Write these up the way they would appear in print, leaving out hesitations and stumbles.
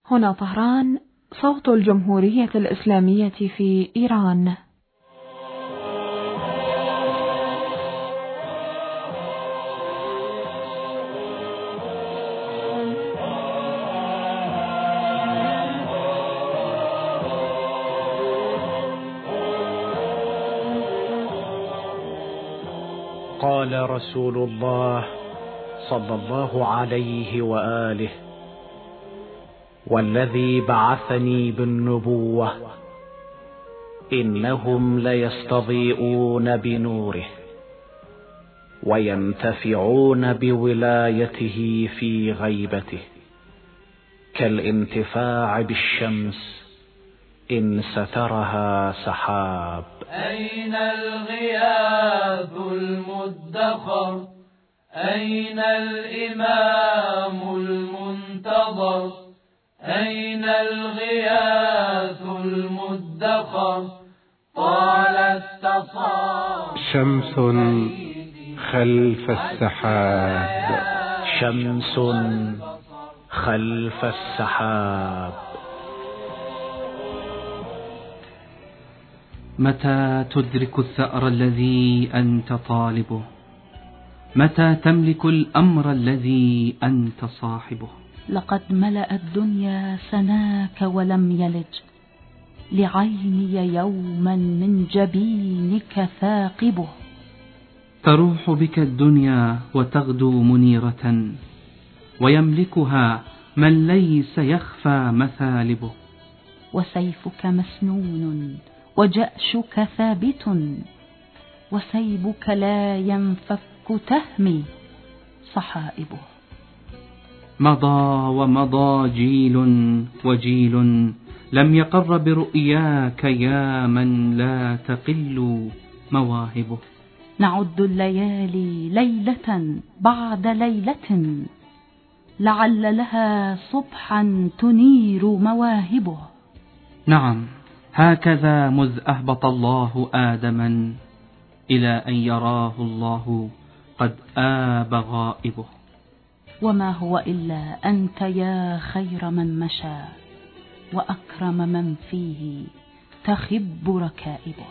هنا طهران، صوت الجمهورية الإسلامية في إيران. قال رسول الله صلى الله عليه وآله: والذي بعثني بالنبوة إنهم ليستضيئون بنوره وينتفعون بولايته في غيبته كالانتفاع بالشمس إن سترها سحاب. أين الغياث المدخر؟ أين الإمام المنتظر؟ أين الغياث المدخر؟ طال التصاب شمس خلف السحاب، شمس خلف السحاب. متى تدرك الثأر الذي أنت طالبه؟ متى تملك الأمر الذي أنت صاحبه؟ لقد ملأ الدنيا سناك ولم يلج لعيني يوما من جبينك ثاقبه. تروح بك الدنيا وتغدو منيرة ويملكها من ليس يخفى مثالبه. وسيفك مسنون وجأشك ثابت وسيبك لا ينفك تهمي صحائبه. مضى ومضى جيل وجيل لم يقر برؤياك يا من لا تقل مواهبه. نعد الليالي ليلة بعد ليلة لعل لها صبحا تنير مواهبه. نعم، هكذا مذ أهبط الله آدما إلى أن يراه الله قد آب غائبه. وما هو إلا أنت يا خير من مشى وأكرم من فيه تخب ركائبه.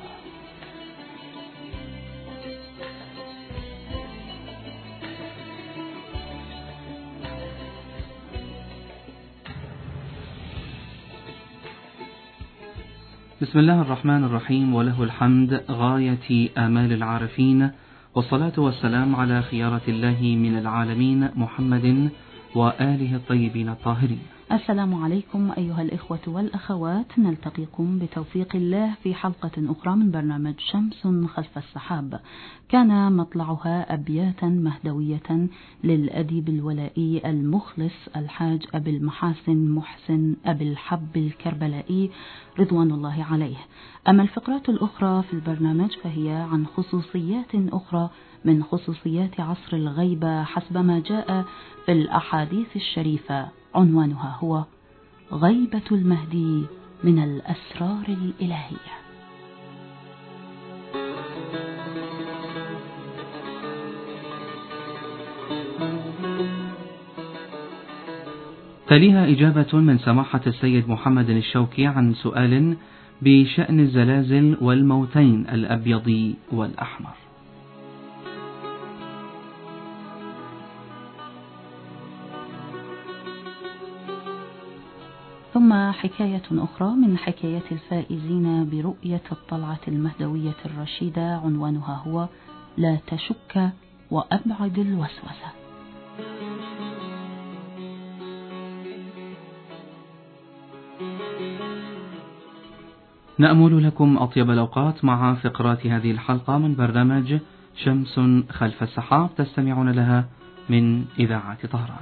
بسم الله الرحمن الرحيم، وله الحمد غاية آمال العارفين، والصلاة والسلام على خيارة الله من العالمين محمد وآله الطيبين الطاهرين. السلام عليكم أيها الإخوة والأخوات، نلتقيكم بتوفيق الله في حلقة أخرى من برنامج شمس خلف السحاب. كان مطلعها أبياتا مهدوية للأديب الولائي المخلص الحاج أبي المحاسن محسن أبي الحب الكربلائي رضوان الله عليه. أما الفقرات الأخرى في البرنامج فهي عن خصوصيات أخرى من خصوصيات عصر الغيبة حسب ما جاء في الأحاديث الشريفة. عنوانها هو غيبة المهدي من الأسرار الإلهية. تليها إجابة من سماحة السيد محمد الشوكي عن سؤال بشأن الزلازل والموتين الأبيض والأحمر. ثم حكاية أخرى من حكايات الفائزين برؤية الطلعة المهدوية الرشيدة. عنوانها هو لا تشك وأبعد الوسوسة. نأمل لكم أطيب الأوقات مع فقرات هذه الحلقة من برنامج شمس خلف السحاب تستمعون لها من إذاعة طهران.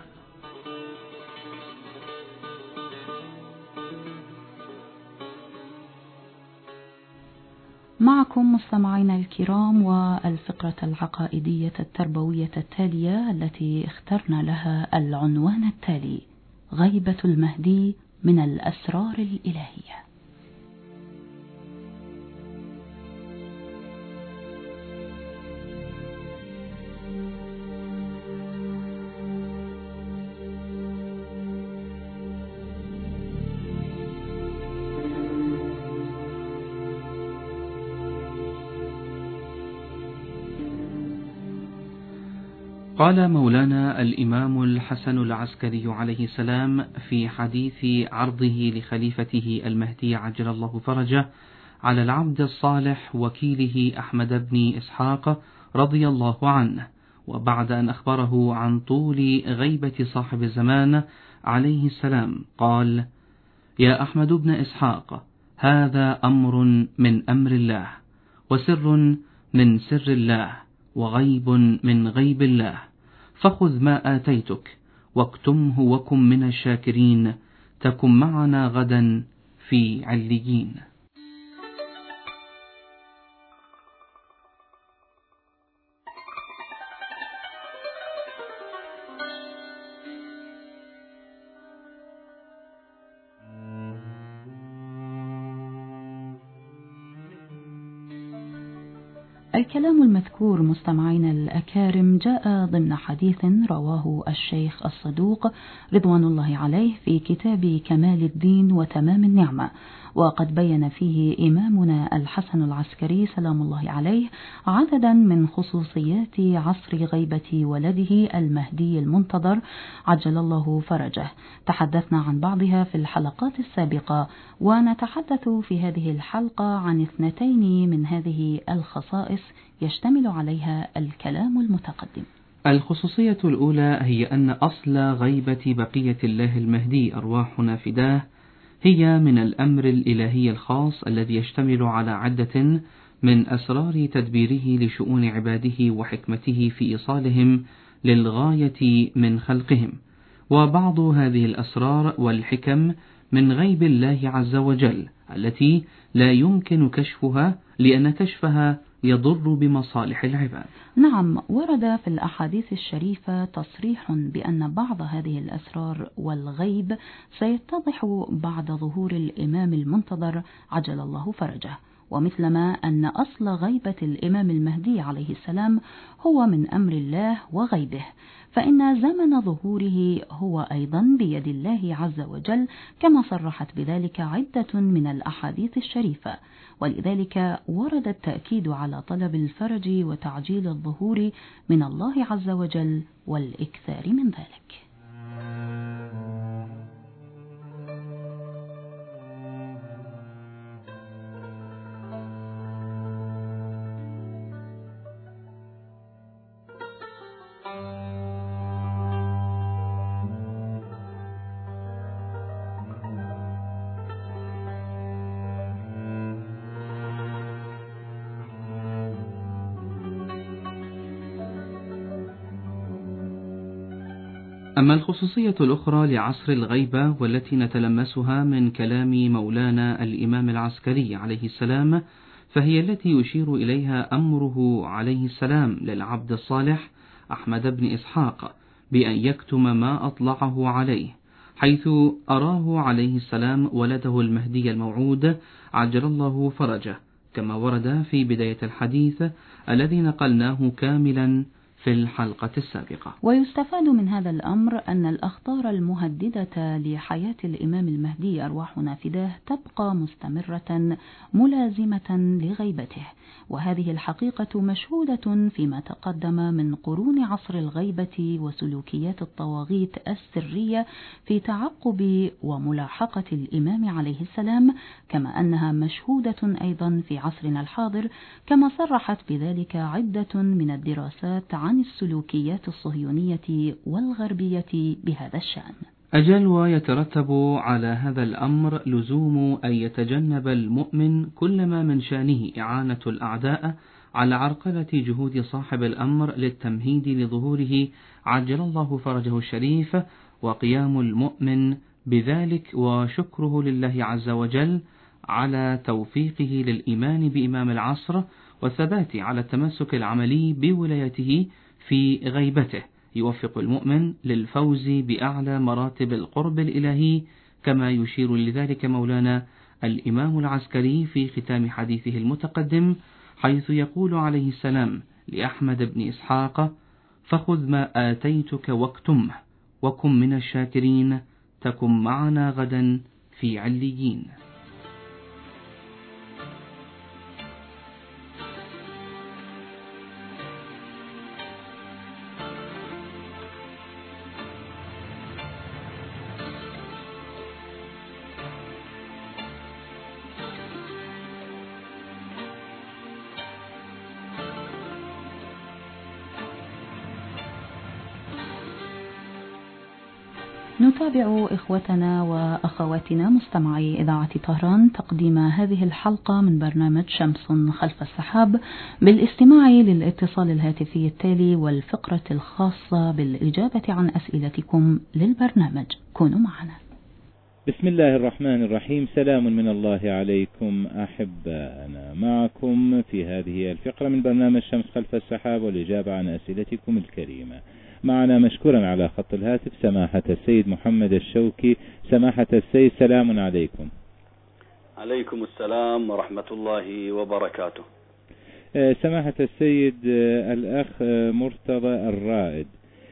معكم مستمعينا الكرام والفقرة العقائدية التربوية التالية التي اخترنا لها العنوان التالي: غيبة المهدي من الأسرار الإلهية. قال مولانا الإمام الحسن العسكري عليه السلام في حديث عرضه لخليفته المهدي عجل الله فرجه على العبد الصالح وكيله أحمد بن إسحاق رضي الله عنه، وبعد أن أخبره عن طول غيبة صاحب الزمان عليه السلام قال: يا أحمد بن إسحاق، هذا أمر من أمر الله، وسر من سر الله، وغيب من غيب الله، فخذ ما آتيتك واكتمه وكن من الشاكرين، تكن معنا غدا في عليين. الكلام المذكور مستمعين الأكارم جاء ضمن حديث رواه الشيخ الصدوق رضوان الله عليه في كتاب كمال الدين وتمام النعمة، وقد بين فيه إمامنا الحسن العسكري سلام الله عليه عددا من خصوصيات عصر غيبة ولده المهدي المنتظر عجل الله فرجه. تحدثنا عن بعضها في الحلقات السابقة، ونتحدث في هذه الحلقة عن 2 من هذه الخصائص يشتمل عليها الكلام المتقدم. الخصوصية الأولى هي أن أصل غيبة بقية الله المهدي أرواحنا فداه هي من الأمر الإلهي الخاص الذي يشتمل على عدة من أسرار تدبيره لشؤون عباده وحكمته في إيصالهم للغاية من خلقهم، وبعض هذه الأسرار والحكم من غيب الله عز وجل التي لا يمكن كشفها، لأن كشفها يضر بمصالح العباد. نعم، ورد في الأحاديث الشريفة تصريح بأن بعض هذه الأسرار والغيب سيتضح بعد ظهور الإمام المنتظر عجل الله فرجه، ومثلما أن أصل غيبة الإمام المهدي عليه السلام هو من أمر الله وغيبه، فإن زمن ظهوره هو أيضا بيد الله عز وجل، كما صرحت بذلك عدة من الأحاديث الشريفة، ولذلك ورد التأكيد على طلب الفرج وتعجيل الظهور من الله عز وجل والإكثار من ذلك. أما الخصوصية الأخرى لعصر الغيبة والتي نتلمسها من كلام مولانا الإمام العسكري عليه السلام، فهي التي يشير إليها أمره عليه السلام للعبد الصالح أحمد بن إسحاق بأن يكتم ما أطلعه عليه، حيث أراه عليه السلام ولده المهدي الموعود عجل الله فرجه، كما ورد في بداية الحديث الذي نقلناه كاملا في الحلقة السابقة. ويستفاد من هذا الأمر أن الأخطار المهددة لحياة الإمام المهدي أرواحنا فداه تبقى مستمرة ملازمة لغيبته، وهذه الحقيقة مشهودة فيما تقدم من قرون عصر الغيبة وسلوكيات الطواغيت السرية في تعقب وملاحقة الإمام عليه السلام، كما أنها مشهودة أيضا في عصرنا الحاضر، كما صرحت بذلك عدة من الدراسات عن السلوكيات الصهيونية والغربية بهذا الشأن. أجل، ويترتب على هذا الأمر لزوم أن يتجنب المؤمن كل ما من شأنه إعانة الأعداء على عرقلة جهود صاحب الأمر للتمهيد لظهوره عجل الله فرجه الشريف، وقيام المؤمن بذلك وشكره لله عز وجل على توفيقه للإيمان بإمام العصر والثبات على التمسك العملي بولايته في غيبته، يوفق المؤمن للفوز بأعلى مراتب القرب الإلهي، كما يشير لذلك مولانا الإمام العسكري في ختام حديثه المتقدم، حيث يقول عليه السلام لأحمد بن إسحاق: فخذ ما آتيتك واكتمه وكن من الشاكرين، تكن معنا غدا في عليين. نتابع إخوتنا وأخواتنا مستمعي إذاعة طهران تقديم هذه الحلقة من برنامج شمس خلف السحاب بالاستماع للاتصال الهاتفي التالي والفقرة الخاصة بالإجابة عن أسئلتكم للبرنامج. كونوا معنا. بسم الله الرحمن الرحيم. سلام من الله عليكم أحبائنا، معكم في هذه الفقرة من برنامج شمس خلف السحاب والإجابة عن أسئلتكم الكريمة. معنا مشكورا على خط الهاتف سماحة السيد محمد الشوكي. سماحة السيد سلام عليكم. عليكم السلام ورحمة الله وبركاته. سماحة السيد، الأخ مرتضى الرائد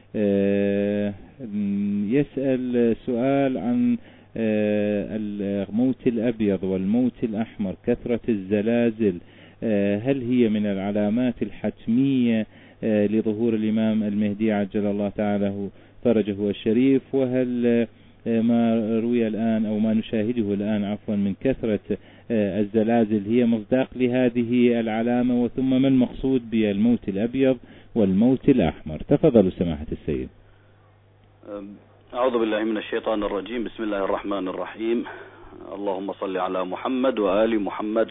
يسأل سؤال عن الموت الأبيض والموت الأحمر، كثرة الزلازل، هل هي من العلامات الحتمية لظهور الإمام المهدي عجل الله تعالى فرجه الشريف؟ وهل ما روي الآن أو ما نشاهده الآن عفوا من كثرة الزلازل هي مصداق لهذه العلامة؟ وثم ما المقصود بالموت الأبيض والموت الأحمر؟ تفضلوا سماحة السيد. أعوذ بالله من الشيطان الرجيم. بسم الله الرحمن الرحيم. اللهم صل على محمد وآل محمد.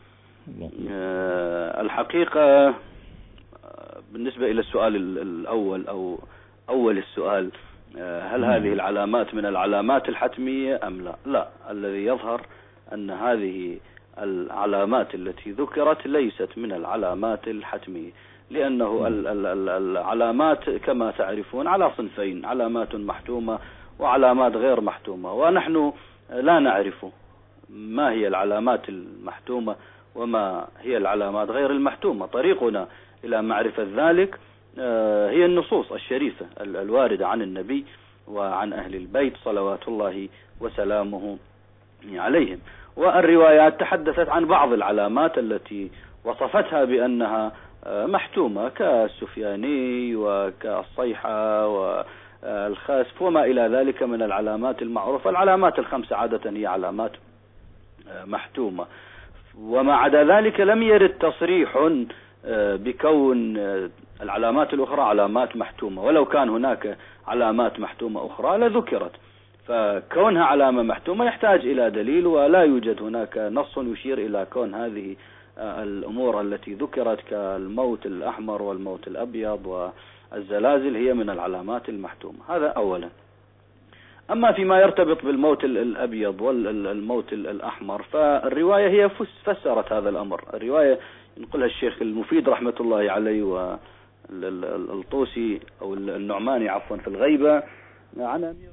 الحقيقة بالنسبة إلى السؤال الأول أو أول السؤال، هل هذه العلامات من العلامات الحتمية أم لا؟ لا، الذي يظهر أن هذه العلامات التي ذكرت ليست من العلامات الحتمية، لأنه العلامات كما تعرفون على صنفين: علامات محتومة وعلامات غير محتومة، ونحن لا نعرف ما هي العلامات المحتومة وما هي العلامات غير المحتومة. طريقنا إلى معرفة ذلك هي النصوص الشريفة الواردة عن النبي وعن أهل البيت صلوات الله وسلامه عليهم، والروايات تحدثت عن بعض العلامات التي وصفتها بأنها محتومة كالسفياني وكالصيحة والخسف وما إلى ذلك من العلامات المعروفة. العلامات الخمسة عادة هي علامات محتومة، وما عدا ذلك لم يرد تصريح بكون العلامات الأخرى علامات محتومة، ولو كان هناك علامات محتومة أخرى لذكرت، فكونها علامة محتومة يحتاج إلى دليل، ولا يوجد هناك نص يشير إلى كون هذه الأمور التي ذكرت كالموت الأحمر والموت الأبيض والزلازل هي من العلامات المحتومة. هذا أولا. أما فيما يرتبط بالموت الأبيض والموت الأحمر، فالرواية هي فسرت هذا الأمر. الرواية ينقلها الشيخ المفيد رحمة الله عليه والطوسي أو النعماني عفوا في الغيبة عن أمير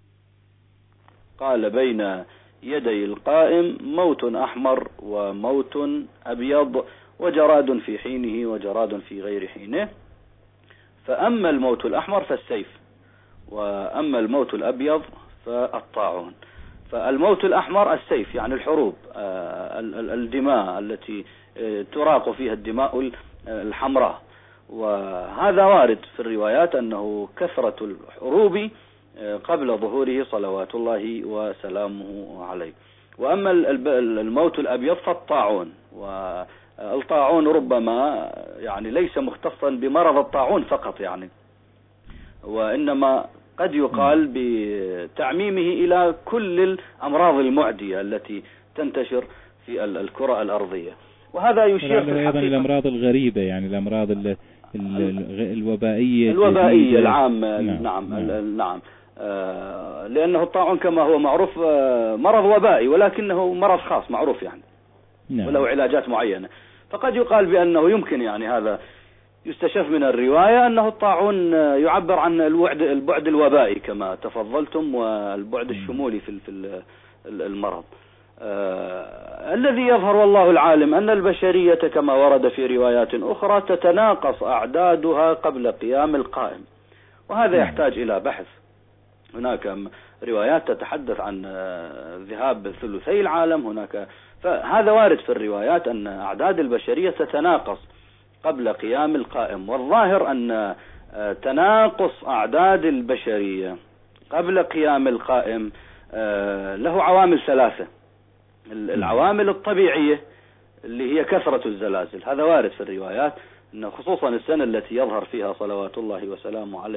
قال: بين يدي القائم موت أحمر وموت أبيض، وجراد في حينه وجراد في غير حينه، فأما الموت الأحمر فالسيف، وأما الموت الأبيض فالطاعون. فالموت الأحمر السيف، يعني الحروب، الدماء التي تراق فيها الدماء الحمراء، وهذا وارد في الروايات أنه كثرة الحروب قبل ظهوره صلوات الله وسلامه عليه. وأما الموت الأبيض فالطاعون، والطاعون ربما يعني ليس مختصا بمرض الطاعون فقط يعني، وإنما قد يقال بتعميمه إلى كل الأمراض المعدية التي تنتشر في الكرة الأرضية. وهذا يشير في أيضا الأمراض الغريبة، يعني الأمراض الوبائية العامة. نعم. لأنه الطاعون كما هو معروف مرض وبائي، ولكنه مرض خاص معروف يعني، وله علاجات معينة. فقد يقال بأنه يمكن يعني هذا يستشف من الرواية أنه الطاعون يعبر عن البعد الوبائي كما تفضلتم، والبعد الشمولي في المرض. الذي يظهر والله العالم أن البشرية كما ورد في روايات أخرى تتناقص أعدادها قبل قيام القائم، وهذا يحتاج إلى بحث. هناك روايات تتحدث عن ذهاب ثلثي العالم، هناك، فهذا وارد في الروايات أن أعداد البشرية تتناقص قبل قيام القائم. والظاهر أن تناقص أعداد البشرية قبل قيام القائم له عوامل ثلاثة. العوامل الطبيعية اللي هي كثرة الزلازل، هذا وارد في الروايات، إنه خصوصا السنة التي يظهر فيها صلوات الله وسلامه عليه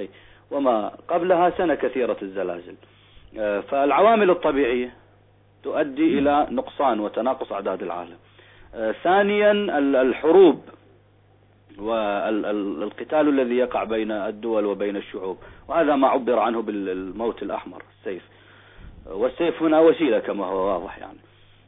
وما قبلها سنة كثيرة الزلازل. فالعوامل الطبيعية تؤدي إلى نقصان وتناقص أعداد العالم. ثانيا الحروب والقتال الذي يقع بين الدول وبين الشعوب، وهذا ما عبر عنه بالموت الأحمر، السيف، والسيف هنا وسيلة كما هو واضح يعني.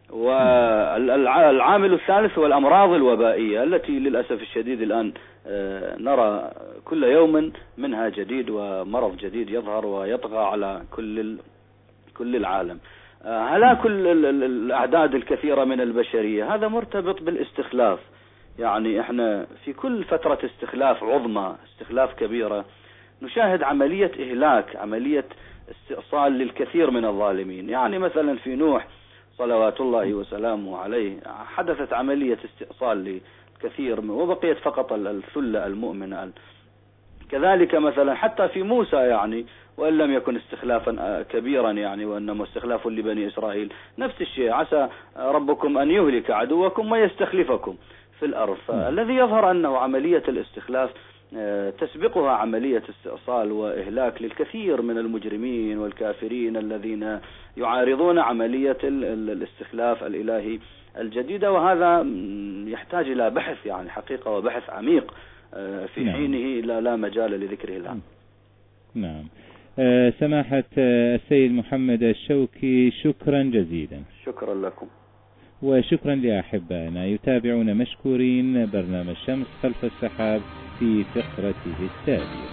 والعامل الثالث هو الأمراض الوبائية التي للأسف الشديد الآن نرى كل يوم منها جديد، ومرض جديد يظهر ويطغى على كل العالم. هلاك الأعداد الكثيرة من البشرية هذا مرتبط بالاستخلاف. يعني احنا في كل فترة استخلاف عظمى، استخلاف كبيرة، نشاهد عملية إهلاك، عملية استئصال للكثير من الظالمين. يعني مثلا في نوح صلوات الله وسلامه عليه حدثت عملية استئصال لكثير وبقيت فقط الثلة المؤمنة. كذلك مثلا حتى في موسى يعني، وإن لم يكن استخلافا كبيرا يعني، وإنما استخلاف لبني إسرائيل، نفس الشيء، عسى ربكم أن يهلك عدوكم ويستخلفكم في الأرض. فالذي يظهر أنه عملية الاستخلاف تسبقها عملية استئصال وإهلاك للكثير من المجرمين والكافرين الذين يعارضون عملية الاستخلاف الإلهي الجديدة. وهذا يحتاج إلى بحث يعني حقيقة، وبحث عميق في حينه لا مجال لذكره الآن. نعم. سماحة السيد محمد الشوكي، شكرا جزيلا. شكرا لكم، وشكرا لأحبائنا يتابعون مشكورين برنامج شمس خلف السحاب في فقرته التالية.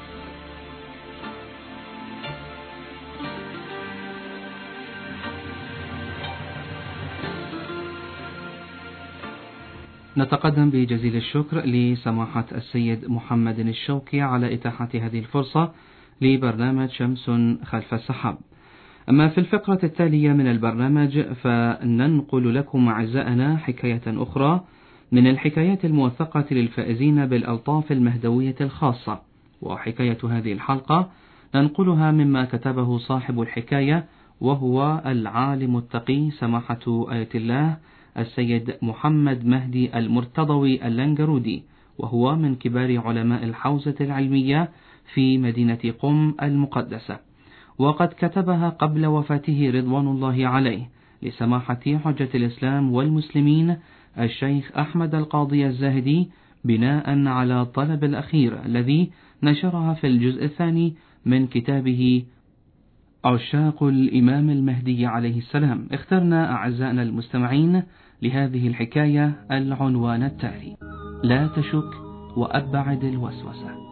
نتقدم بجزيل الشكر لسماحة السيد محمد الشوكي على إتاحة هذه الفرصة لبرنامج شمس خلف السحاب. أما في الفقرة التالية من البرنامج فننقل لكم أعزائنا حكاية أخرى من الحكايات الموثقة للفائزين بالألطاف المهدوية الخاصة. وحكاية هذه الحلقة ننقلها مما كتبه صاحب الحكاية، وهو العالم التقي سماحة آية الله السيد محمد مهدي المرتضوي اللنجرودي، وهو من كبار علماء الحوزة العلمية في مدينة قم المقدسة، وقد كتبها قبل وفاته رضوان الله عليه لسماحة حجة الإسلام والمسلمين الشيخ أحمد القاضي الزاهدي، بناء على طلب الأخير الذي نشرها في الجزء الثاني من كتابه عشاق الإمام المهدي عليه السلام. اخترنا أعزائنا المستمعين لهذه الحكاية العنوان التالي: لا تشك وأبعد الوسوسة.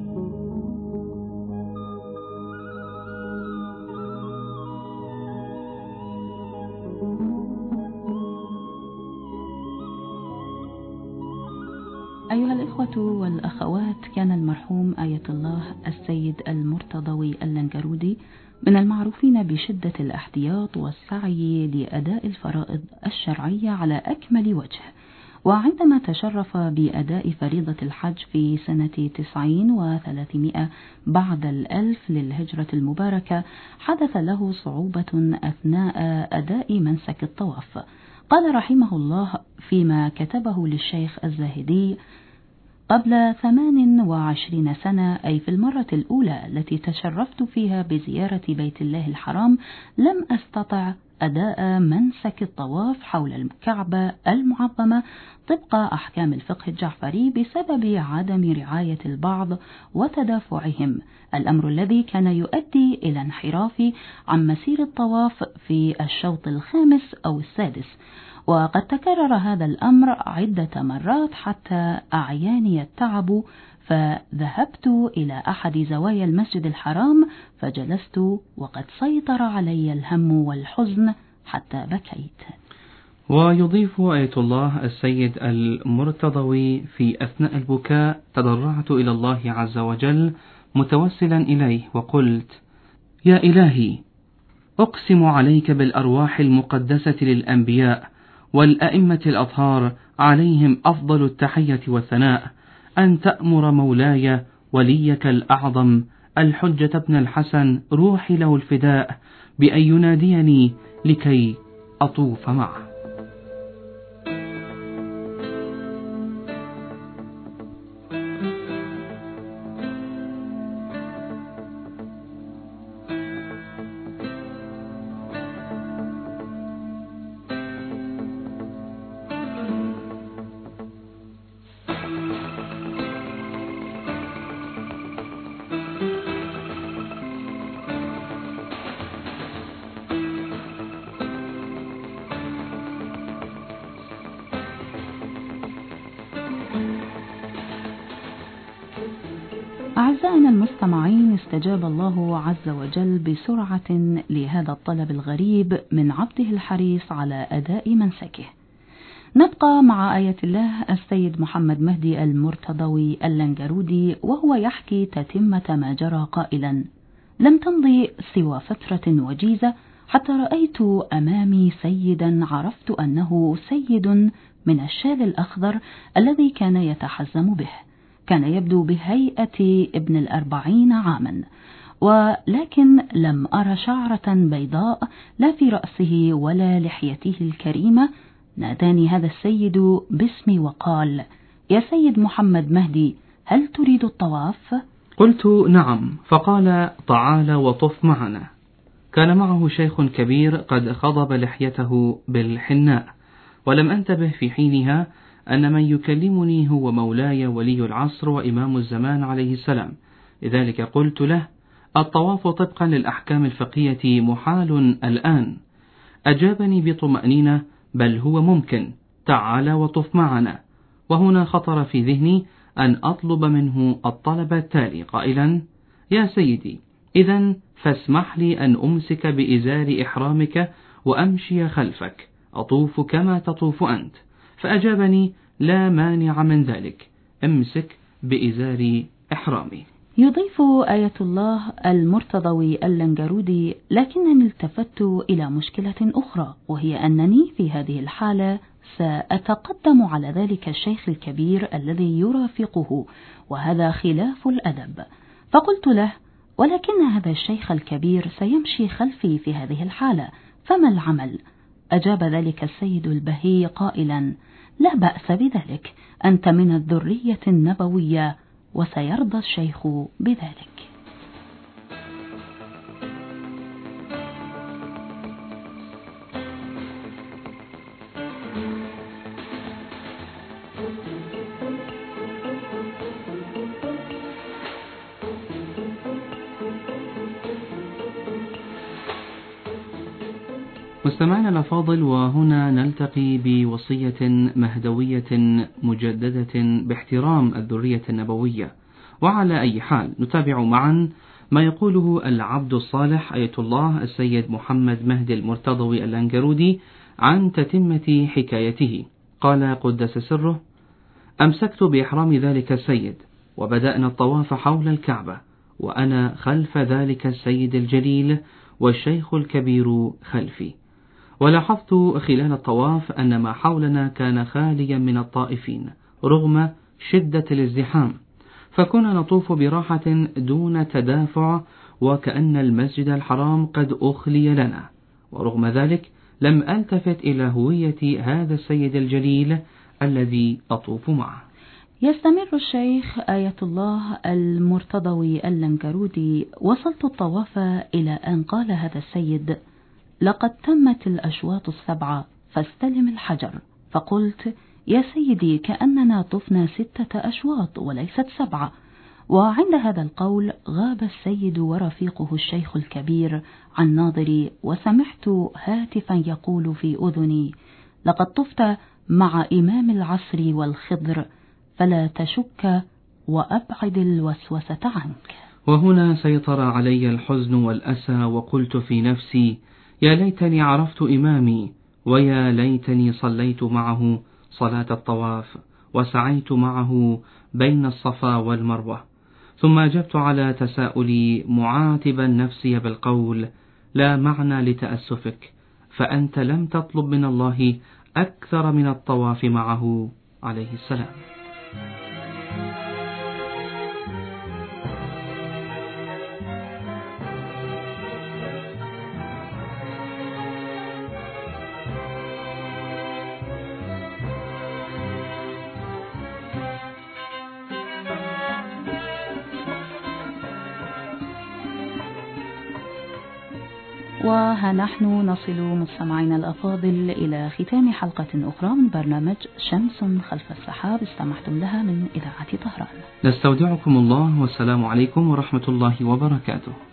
أيها الإخوة والأخوات، كان المرحوم آية الله السيد المرتضوي اللنجرودي من المعروفين بشدة الاحتياط والسعي لأداء الفرائض الشرعية على أكمل وجه. وعندما تشرف بأداء فريضة الحج في سنة 90 و300 بعد 1000 للهجرة المباركة، حدث له صعوبة أثناء أداء منسك الطواف. قال رحمه الله فيما كتبه للشيخ الزاهدي: قبل 28 سنة، أي في المرة الأولى التي تشرفت فيها بزيارة بيت الله الحرام، لم أستطع أداء منسك الطواف حول الكعبة المعظمة طبق أحكام الفقه الجعفري بسبب عدم رعاية البعض وتدافعهم، الأمر الذي كان يؤدي إلى انحرافي عن مسير الطواف في الشوط الخامس أو السادس. وقد تكرر هذا الأمر عدة مرات حتى أعياني التعب، فذهبت إلى أحد زوايا المسجد الحرام فجلست، وقد سيطر علي الهم والحزن حتى بكيت. ويضيف آية الله السيد المرتضوي: في أثناء البكاء تضرعت إلى الله عز وجل متوسلا إليه وقلت: يا إلهي، أقسم عليك بالأرواح المقدسة للأنبياء والأئمة الأطهار عليهم أفضل التحية والثناء، أن تأمر مولاي وليك الأعظم الحجة بن الحسن روحي له الفداء بأن يناديني لكي أطوف معه. أعزائنا المستمعين، استجاب الله عز وجل بسرعة لهذا الطلب الغريب من عبده الحريص على أداء منسكه. نبقى مع آية الله السيد محمد مهدي المرتضوي اللنجرودي وهو يحكي تتمة ما جرى قائلا: لم تمضي سوى فترة وجيزة حتى رأيت أمامي سيدا عرفت أنه سيد من الشال الأخضر الذي كان يتحزم به. كان يبدو بهيئة ابن 40 عاما، ولكن لم أر شعرة بيضاء لا في رأسه ولا لحيته الكريمة. ناداني هذا السيد باسمي وقال: يا سيد محمد مهدي، هل تريد الطواف؟ قلت: نعم. فقال: تعال وطف معنا. كان معه شيخ كبير قد خضب لحيته بالحناء، ولم أنتبه في حينها أن من يكلمني هو مولاي ولي العصر وإمام الزمان عليه السلام. لذلك قلت له: الطواف طبقا للأحكام الفقهية محال الآن. أجابني بطمأنينة: بل هو ممكن، تعال وطف معنا. وهنا خطر في ذهني أن أطلب منه الطلب التالي قائلا: يا سيدي، إذن فاسمح لي أن أمسك بإزار إحرامك وأمشي خلفك، أطوف كما تطوف أنت. فأجابني: لا مانع من ذلك، امسك بإزار إحرامي. يضيف آية الله المرتضوي اللنجرودي: لكنني التفت إلى مشكلة أخرى، وهي أنني في هذه الحالة سأتقدم على ذلك الشيخ الكبير الذي يرافقه، وهذا خلاف الأدب. فقلت له: ولكن هذا الشيخ الكبير سيمشي خلفي في هذه الحالة، فما العمل؟ أجاب ذلك السيد البهي قائلا: لا بأس بذلك، أنت من الذرية النبوية، وسيرضى الشيخ بذلك. مستمعنا الأفاضل، وهنا نلتقي بوصية مهدوية مجددة باحترام الذرية النبوية. وعلى أي حال نتابع معا ما يقوله العبد الصالح آية الله السيد محمد مهدي المرتضوي اللنجرودي عن تتمة حكايته. قال قدس سره: أمسكت بإحرام ذلك السيد، وبدأنا الطواف حول الكعبة، وأنا خلف ذلك السيد الجليل، والشيخ الكبير خلفي. ولاحظت خلال الطواف أن ما حولنا كان خاليا من الطائفين رغم شدة الازدحام، فكنا نطوف براحة دون تدافع، وكأن المسجد الحرام قد أخلي لنا. ورغم ذلك لم ألتفت إلى هوية هذا السيد الجليل الذي أطوف معه. يستمر الشيخ آية الله المرتضوي اللنجرودي: وصلت الطواف إلى أن قال هذا السيد: لقد تمت الأشواط 7 فاستلم الحجر. فقلت: يا سيدي، كأننا طفنا 6 أشواط وليست 7. وعند هذا القول غاب السيد ورفيقه الشيخ الكبير عن ناظري، وسمعت هاتفا يقول في أذني: لقد طفت مع إمام العصر والخضر، فلا تشك وأبعد الوسوسة عنك. وهنا سيطر علي الحزن والأسى، وقلت في نفسي: يا ليتني عرفت إمامي، ويا ليتني صليت معه صلاة الطواف، وسعيت معه بين الصفا والمروة. ثم أجبت على تساؤلي معاتبا نفسي بالقول: لا معنى لتأسفك، فأنت لم تطلب من الله أكثر من الطواف معه عليه السلام. وها نحن نصل مستمعينا الأفاضل إلى ختام حلقة أخرى من برنامج شمس خلف السحاب استمعتم لها من إذاعة طهران. نستودعكم الله، والسلام عليكم ورحمة الله وبركاته.